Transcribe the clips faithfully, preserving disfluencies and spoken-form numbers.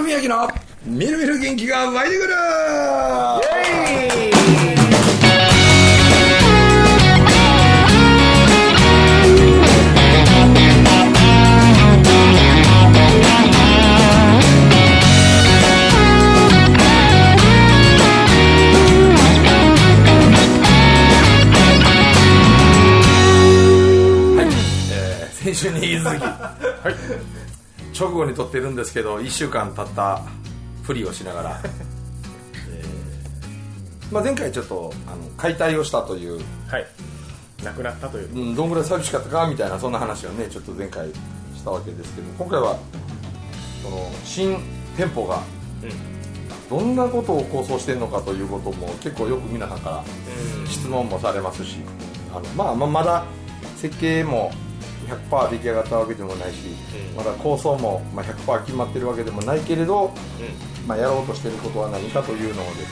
宮城のみるみる元気が湧いてくる。イエーイ。先週に引き続き、はい、直後に撮ってるんですけどいっしゅうかん経ったふりをしながら、えーまあ、前回ちょっとあの解体をしたという、 はい、亡くなったという、 うん、どんぐらい寂しかったかみたいなそんな話をねちょっと前回したわけですけど、今回はその新店舗がどんなことを構想しているのかということも結構よく皆さんから質問もされますし、あの、まあ、まあまだ設計も ひゃくパーセント 出来上がったわけでもないし、うん、まだ構想も ひゃくパーセント 決まってるわけでもないけれど、うんまあ、やろうとしていることは何かというのをですね、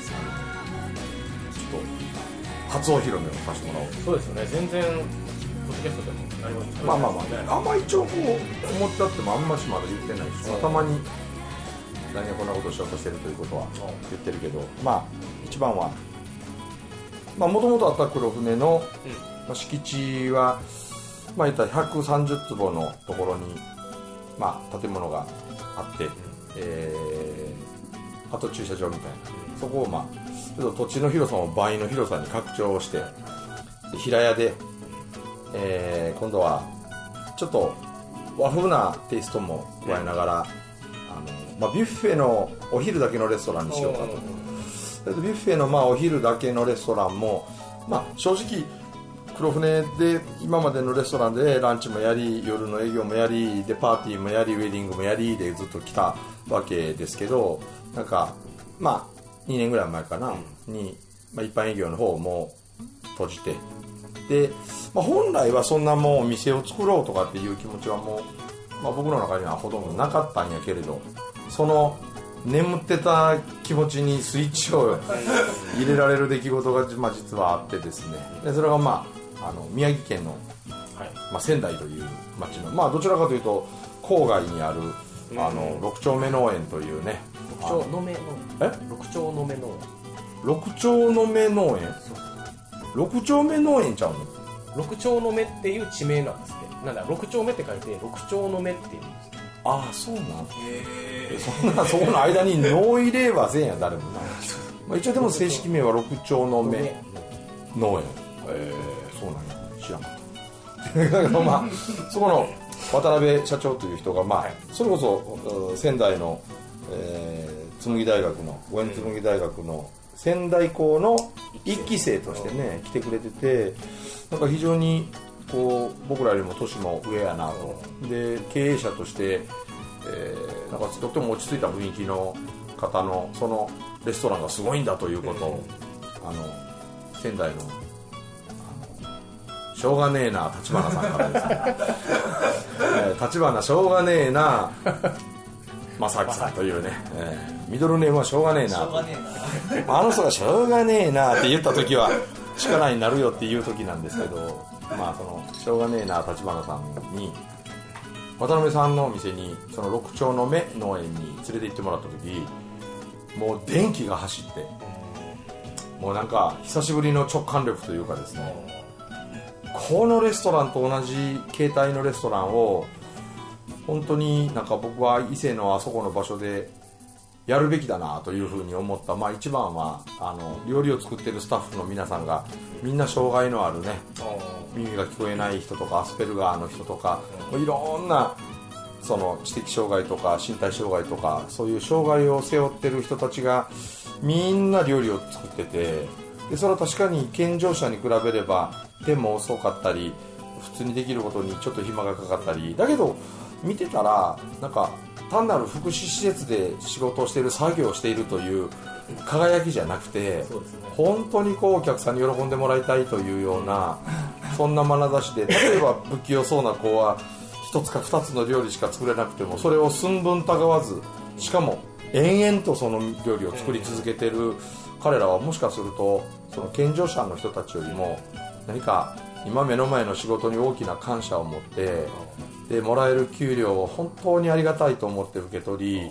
ちょっと初お披露目をさせてもらおう。 そうですよね、全然ポッドキャストでもありますね。 まあまあまあ、あんま一応こう思ってあってもあんましまだ言ってないし、まあ、たまに何がこんなことをしようとしてるということは言ってるけど、まあ一番はもともとあった黒船の、まあ、敷地はまあ、言ったらひゃくさんじゅうつぼのところに、まあ、建物があって、うんえー、あと駐車場みたいな、うん、そこを、まあ、ちょっと土地の広さも倍の広さに拡張してで平屋で、えー、今度はちょっと和風なテイストも加えながら、うんあのまあ、ビュッフェのお昼だけのレストランにしようかと。ビュッフェの、まあ、お昼だけのレストランも、まあ、正直黒船で今までのレストランでランチもやり夜の営業もやりでパーティーもやりウェディングもやりでずっと来たわけですけど、なんかまあにねんぐらい前かな、うん、に、まあ、一般営業の方も閉じてで、まあ、本来はそんなもうお店を作ろうとかっていう気持ちはもう、まあ、僕の中にはほとんどなかったんやけれど、その眠ってた気持ちにスイッチを入れられる出来事が、まあ、実はあってですね、でそれがまああの宮城県の、はいまあ、仙台という町の、まあ、どちらかというと郊外にある、うん、あの六丁目農園というね、 六丁の目農園え六丁の目農園六丁の目農園六丁目農園ちゃうの六丁の目っていう地名なんですって。なんだ六丁目って書いて六丁の目っていうんです。 ああそうなんへそんなそこの間に農入れはせんや誰もなまあ一応でも正式名は六丁の目農園えー、そうなんや知らんかったまあそこの渡辺社長という人が、まあ、それこそ仙台の、えー、紬大学の五円紬大学の仙台校の一期生としてね来てくれてて、なんか非常にこう僕らよりも年も上やなとで経営者として、えー、なんかとっても落ち着いた雰囲気の方のそのレストランがすごいんだということを、あの仙台のしょうがねえな立花さんからですねえー、立花しょうがねえな正明さんというね、えー、ミドルネームはしょうがねえなあの人がしょうがねえなって言った時は力になるよっていう時なんですけど、まあそのしょうがねえな立花さんに渡辺さんのお店にその六丁の目農園に連れて行ってもらった時もう電気が走ってもうなんか久しぶりの直感力というかですね、このレストランと同じ形態のレストランを本当になんか僕は伊勢のあそこの場所でやるべきだなというふうに思った。まあ一番はあの料理を作っているスタッフの皆さんがみんな障害のあるね耳が聞こえない人とかアスペルガーの人とかいろんなその知的障害とか身体障害とかそういう障害を背負っている人たちがみんな料理を作ってて、でそれは確かに健常者に比べれば手も遅かったり普通にできることにちょっと暇がかかったりだけど見てたらなんか単なる福祉施設で仕事をしている作業をしているという輝きじゃなくて、そうですね、本当にこうお客さんに喜んでもらいたいというようなそんな眼差しで、例えば不器用そうな子は一つか二つの料理しか作れなくてもそれを寸分たがわずしかも延々とその料理を作り続けている彼らはもしかするとその健常者の人たちよりも何か今目の前の仕事に大きな感謝を持ってでもらえる給料を本当にありがたいと思って受け取り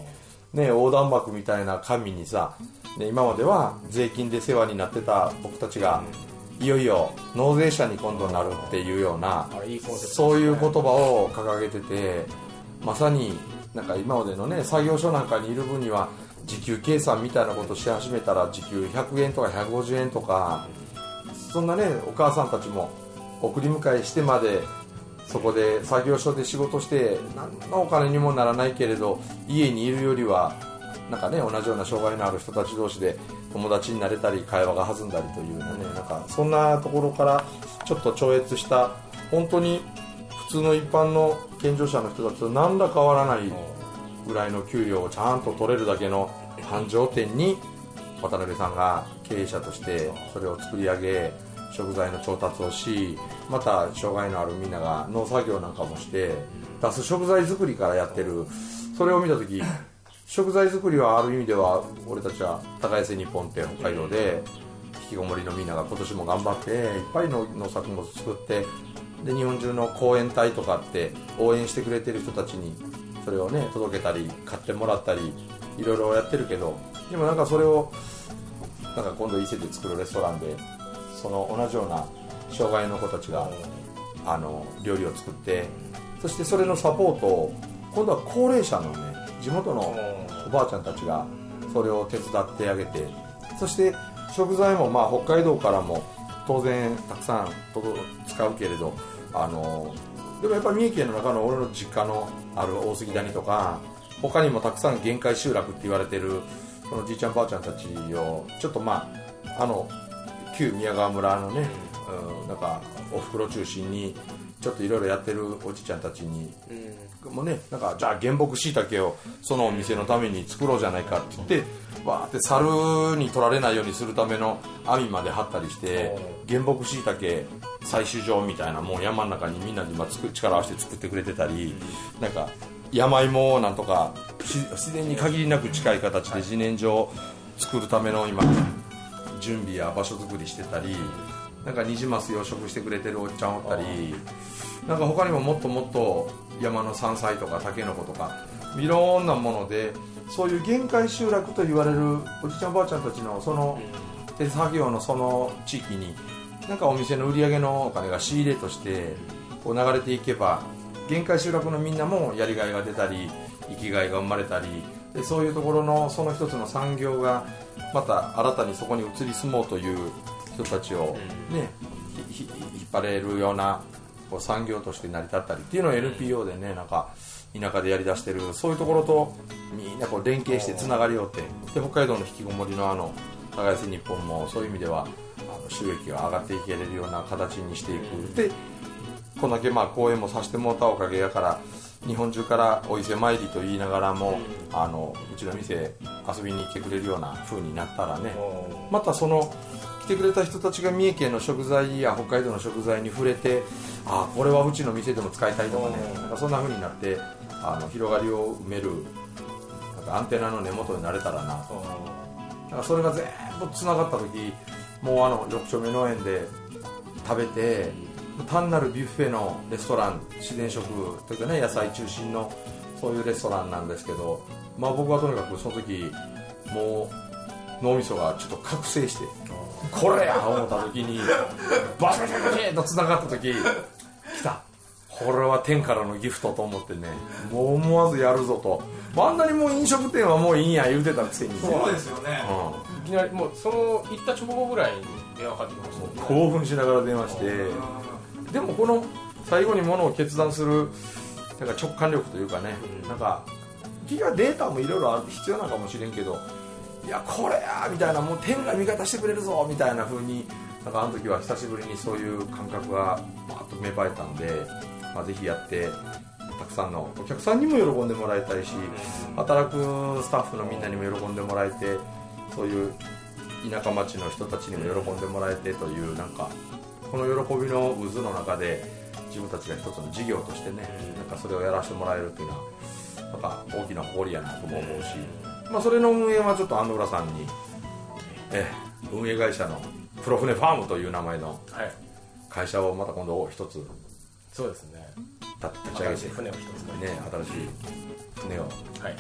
ね、横断幕みたいな紙にさ、ね、今までは税金で世話になってた僕たちが、いよいよ納税者に今度なるっていうような、そういう言葉を掲げてて、まさになんか今までのね作業所なんかにいる分には時給計算みたいなことをし始めたら時給ひゃくえんとかひゃくごじゅうえんとか、そんなねお母さんたちも送り迎えしてまでそこで作業所で仕事して何のお金にもならないけれど家にいるよりはなんかね同じような障害のある人たち同士で友達になれたり会話が弾んだりというね、なんかそんなところからちょっと超越した本当に普通の一般の健常者の人たちと何ら変わらないぐらいの給料をちゃんと取れるだけの繁盛店に渡辺さんが経営者としてそれを作り上げ、食材の調達をし、また障害のあるみんなが農作業なんかもして出す食材作りからやってる。それを見た時食材作りはある意味では俺たちは耕せ日本って北海道で引きこもりのみんなが今年も頑張っていっぱいの農作物作って、で日本中の講演隊とかって応援してくれてる人たちにそれをね届けたり買ってもらったりいろいろやってるけど、でもなんかそれをなんか今度伊勢で作るレストランでその同じような障害の子たちがあの料理を作って、そしてそれのサポートを今度は高齢者のね地元のおばあちゃんたちがそれを手伝ってあげて、そして食材もまあ北海道からも当然たくさん使うけれど、あのでもやっぱり三重県の中の俺の実家のある大杉谷とか他にもたくさん限界集落って言われてるそのじいちゃんばあちゃんたちをちょっとまああの旧宮川村のね、うん、なんかおふくろ中心にちょっといろいろやってるおじちゃんたちに、うん、もうねなんかじゃあ原木しいたけをそのお店のために作ろうじゃないかって言ってわーって猿に取られないようにするための網まで張ったりして原木しいたけ採取場みたいなもう山の中にみんなで今つく力を合わせて作ってくれてたり、なんか山芋をなんとか自然に限りなく近い形で自然薯を作るための今準備や場所作りしてたり、なんかニジマス養殖してくれてるおっちゃんおったり、なんか他にももっともっと山の山菜とかタケノコとかいろんなものでそういう限界集落と言われるおじちゃんおばあちゃんたちのその手作業のその地域になんかお店の売り上げのお金が仕入れとしてこう流れていけば限界集落のみんなもやりがいが出たり生きがいが生まれたりで、そういうところのその一つの産業がまた新たにそこに移り住もうという人たちをね、うん、引っ張れるようなこう産業として成り立ったりっていうのを エヌピーオー でねなんか田舎でやりだしてる、そういうところとみんなこう連携してつながりようって、で北海道の引きこもりのあの耕せ日本もそういう意味ではあの収益が上がっていけれるような形にしていく。でこんだけまあ講演もさせてもらったおかげやから日本中からお伊勢参りと言いながらもあのうちの店遊びに来てくれるような風になったらね、またその来てくれた人たちが三重県の食材や北海道の食材に触れて、あこれはうちの店でも使いたいとかね、なんかそんな風になってあの広がりを埋めるなんかアンテナの根元になれたらなと。だからそれが全部つながった時もうあのろく丁目農園で食べて単なるビュッフェのレストラン自然食というかね野菜中心のそういうレストランなんですけど、まあ僕はとにかくその時もう脳みそがちょっと覚醒してこれや思った時にバシバシバシとつながった時来たこれは天からのギフトと思ってねもう思わずやるぞと。あんなにもう飲食店はもういいんや言うてたくせにそうですよね、 うん、いきなりもうその行った直後ぐらいに電話かかってきました、ね、 興奮しながら電話して、でもこの最後にものを決断するなんか直感力というかね、うん、なんか企業はデータもいろいろ必要なのかもしれんけどいやこれやみたいなもう天が味方してくれるぞみたいな風になんかあの時は久しぶりにそういう感覚がバーッと芽生えたんで、まあ、ぜひやってたくさんのお客さんにも喜んでもらいたいし働くスタッフのみんなにも喜んでもらえてそういう田舎町の人たちにも喜んでもらえてというなんかこの喜びの渦の中で自分たちが一つの事業としてねなんかそれをやらせてもらえるっていうのはなんか大きな誇りやなとも思うし、まあ、それの運営はちょっと安野浦さんにえ運営会社のプロフネファームという名前の会社をまた今度一つそうですね立ち上げて船を一つね新しい船を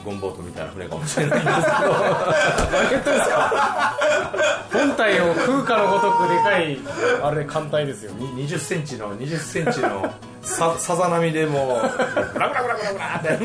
ゴンボートみたいな船かもしれないんですけど何言ってんですか本体を空下のごとくでかいあれ艦隊ですよ。 にじゅっセンチのにじゅっセンチのささざ波でもうグラグラグラグラグラって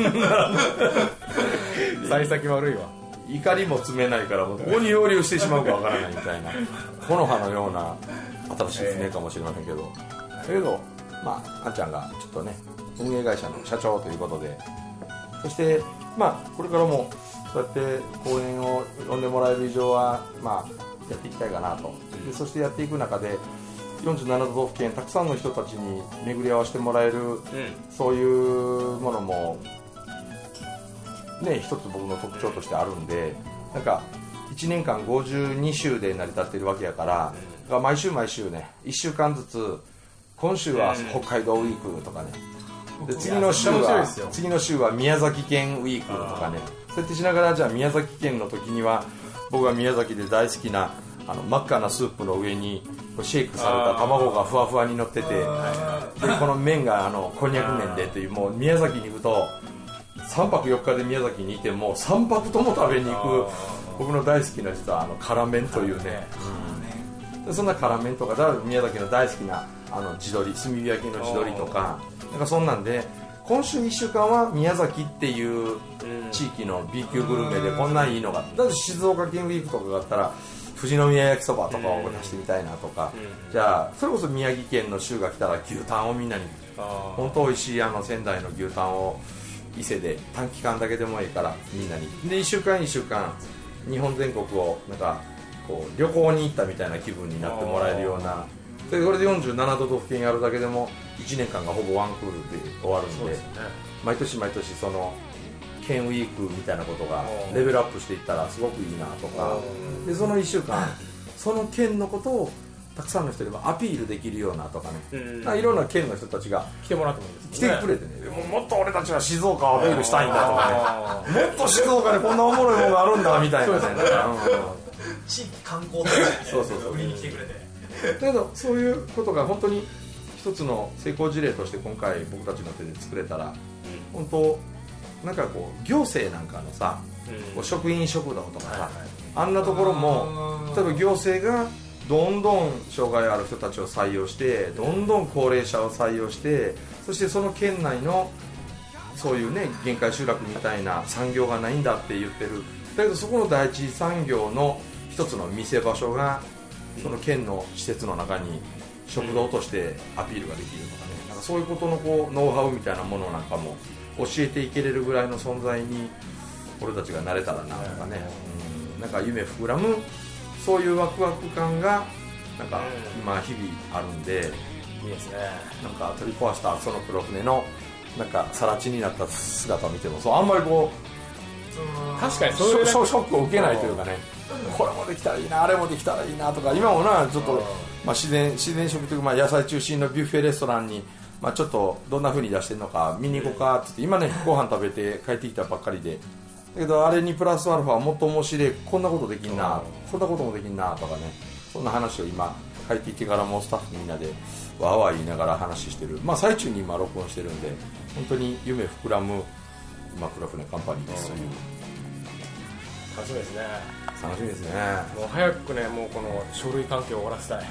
幸先悪いわ。 怒りも積めないからもうどこに漂流してしまうかわからないみたいな木の葉のような新しい船かもしれませんけど、だけどまああんちゃんがちょっとね運営会社の社長ということで、そしてまあこれからもそうやって講演を呼んでもらえる以上はまあやっていきたいかなと。でそしてやっていく中でよんじゅうなな都道府県たくさんの人たちに巡り合わせてもらえる、うん、そういうものもね一つ僕の特徴としてあるんで、なんかいちねんかんごじゅうに週で成り立っているわけやから、うん、毎週毎週ねいっしゅうかんずつ今週は北海道ウィークとかね、で次の週は次の週は宮崎県ウィークとかね、そうやってしながらじゃあ宮崎県の時には僕が宮崎で大好きなあの真っ赤なスープの上にシェイクされた卵がふわふわに乗ってて、でこの麺があのこんにゃく麺でという、もう宮崎に行くとさんぱくよっかで宮崎にいてもさんぱくとも食べに行く僕の大好きな実はあの辛麺というね、うん、でそんな辛麺とかだから宮崎の大好きなあの地鶏炭火焼きの地鶏とかなんかそんなんで、今週いっしゅうかんは宮崎っていう地域の B 級グルメでこんなんいいのが、だって静岡県ウィークとかがあったら富士宮焼きそばとかを出してみたいなとか、じゃあそれこそ宮城県の週が来たら牛タンをみんなに本当美味しいあの仙台の牛タンを伊勢で短期間だけでもいいからみんなにでいっしゅうかんいっしゅうかん日本全国をなんかこう旅行に行ったみたいな気分になってもらえるような、でこれでよんじゅうなな都道府県やるだけでもいちねんかんがほぼワンクールで終わるん で, で、ね、毎年毎年その県ウィークみたいなことがレベルアップしていったらすごくいいなとか、でそのいっしゅうかんその県のことをたくさんの人にもアピールできるようなとかね、うん、いろんな県の人たちが来てもらってもいいです、 ね、来てくれてね、も, もっと俺たちは静岡をアピールしたいんだとかね、もっと静岡でこんなおもろいものがあるんだみたいなね、 地域観光とかね、 そうそうそう売りに来てくれて、 だけどそういうことが本当に一つの成功事例として今回僕たちの手で作れたら、うん、本当なんかこう行政なんかのさ、うん、こう職員食堂とかさ、はいはい、あんなところも例えば行政がどんどん障害ある人たちを採用してどんどん高齢者を採用して、そしてその県内のそういうね限界集落みたいな産業がないんだって言ってる、だけどそこの第一次産業の一つの見せ場所がその県の施設の中に食堂としてアピールができるとかね、なんかそういうことのこうノウハウみたいなものなんかも教えていけれるぐらいの存在に俺たちがなれたらなとかね、うん、なんか夢膨らむそういうワクワク感がなんか今日々あるんで、 いいですね。 なんか取り壊したその黒船のなんか更地になった姿を見てもそうあんまりこう確かにそういうショックを受けないというかね、これもできたらいいなあれもできたらいいなとか、今もなちょっとまあ自然自然食というかまあ野菜中心のビュッフェレストランにまあちょっとどんな風に出してるのか見に行こうかってって今ねご飯食べて帰ってきたばっかりで、だけどあれにプラスアルファもっと面白いこんなことできんなこんなこともできんなとかね、そんな話を今帰ってきてからもスタッフみんなでわーわー言いながら話してる、まあ最中に今録音してるんで本当に夢膨らむ今黒船カンパニーですという、 楽しみですね。 楽しみですね。 もう早くねもうこの書類関係を終わらせたい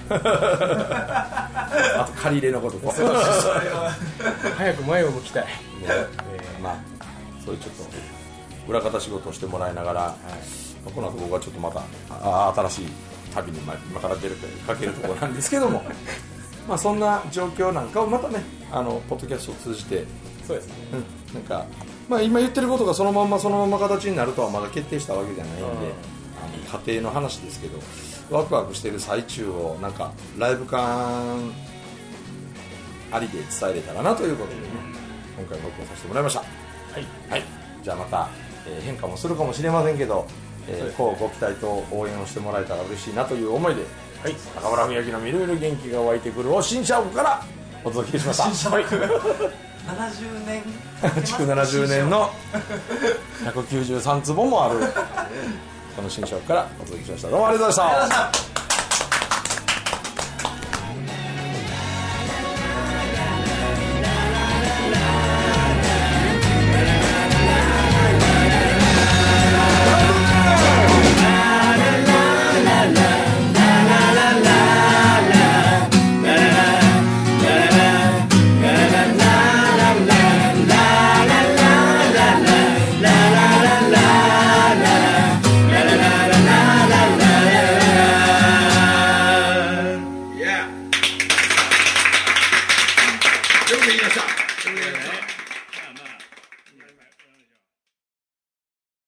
あと借り入れのことと早く前を向きたい、ねえー、まあそういうちょっと裏方仕事をしてもらいながら、はい、この後僕はちょっとまたあ新しい旅に今から出るかけるところなんですけどもまあそんな状況なんかをまたねあのポッドキャストを通じてそうですね、 うん、なんかまあ今言ってることがそのまんまそのまま形になるとはまだ決定したわけじゃないんで、うん、あの家庭の話ですけどワクワクしている最中をなんかライブ感ありで伝えれたらなということでね、うん、今回録音させてもらいました。はい、はい、じゃあまた、えー、変化もするかもしれませんけど、えー、こうご期待と応援をしてもらえたら嬉しいなという思いで、はい、中村文明のみるみる元気が湧いてくるを新社屋からお届けしました。新社屋ななじゅうねん築ななじゅうねんのひゃくきゅうじゅうさん坪もあるこの新社屋からお届けしました。どうもありがとうございました。 できました。